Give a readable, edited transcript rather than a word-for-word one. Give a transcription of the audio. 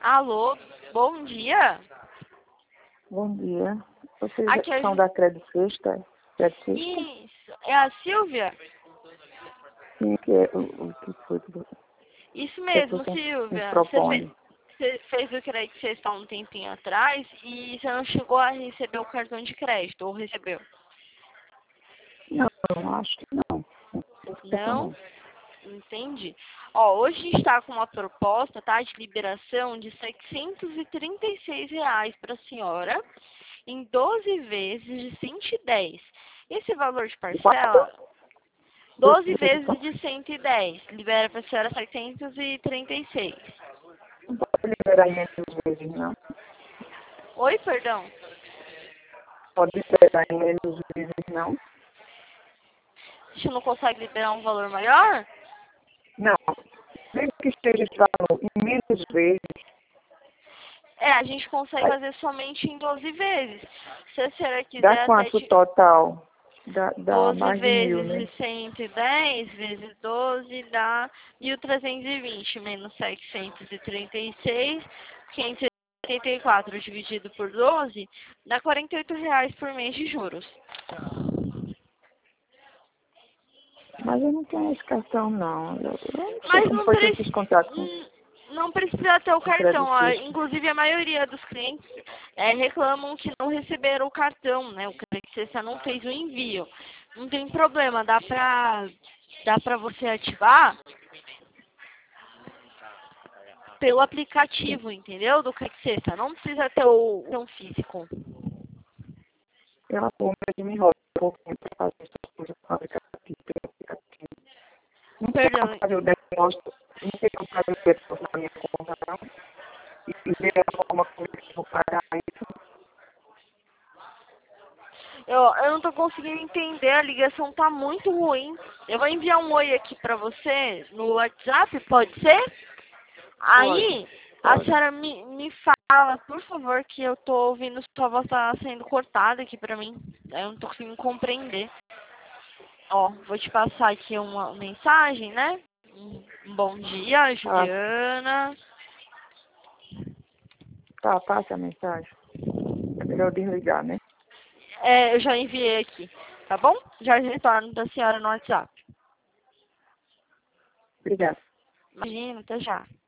Alô, bom dia. Bom dia. Vocês Aqui é são da Crédito Sexta? Isso, é a Silvia? Sim, que é o que foi Isso que mesmo, você me Silvia. propõe. Você fez o crédito sexta há um tempinho atrás e você não chegou a receber o cartão de crédito, ou recebeu? Não, acho que não. Não? Entendi. Ó, hoje a gente está com uma proposta, tá, de liberação de R$ 636 para a senhora, em 12 vezes de 110. Esse valor de Quatro? parcela, 12 vezes de 110, libera para a senhora 736. Não pode liberar em menos vezes, não. Oi, perdão. Pode liberar em menos vezes, não. A gente não consegue liberar um valor maior? Não. Mesmo que esteja esse valor em menos vezes, É, a gente consegue vai fazer somente em 12 vezes. Se a senhora dar quiser até quanto total? Dá 12 mais de 1.000, vezes né? de 110 vezes 12 dá 1.320 menos 736, 584 dividido por 12 dá R$ 48 por mês de juros. Mas eu não tenho esse cartão, não. Eu não sei Mas como foi que eu fiz contato com não precisa ter o o cartão. Crédito Sexta. Inclusive, a maioria dos clientes reclamam que não receberam o cartão, né? O Crédito Sexta não fez o envio. Não tem problema, dá pra você ativar pelo aplicativo, entendeu? Do Crédito Sexta. Não precisa ter o cartão físico. Ela pô, mas me enrola um pouquinho para fazer essas coisas com o aplicativo. Não tem como Perdão, fazer o depósito, não tem como fazer o depósito na minha conta, não. E ver a forma como eu vou pagar isso. eu não tô conseguindo entender, a ligação tá muito ruim. Eu vou enviar um oi aqui pra você no WhatsApp, pode ser? Aí, a Pode. senhora me fala, por favor, que eu tô ouvindo, sua voz tá sendo cortada aqui pra mim. Eu não tô conseguindo compreender. Ó, vou te passar aqui uma mensagem, né? Um bom dia, Passa, Juliana. passa a mensagem. É melhor desligar, né? É, eu já enviei aqui, tá bom? Já retorno da senhora no WhatsApp. Obrigada. Imagina, até já.